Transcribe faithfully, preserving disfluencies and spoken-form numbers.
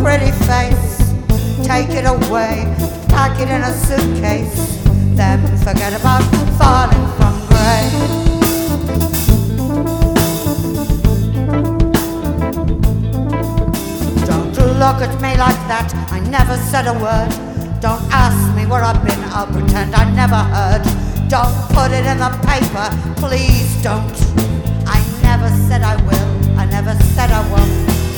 pretty face. Take it away, pack it in a suitcase, then forget about falling from grace. Don't look at me like that, I never said a word. Don't ask me where I've been, I'll pretend I never heard. Don't put it in the paper, please don't. I never said I will, I never said I won't.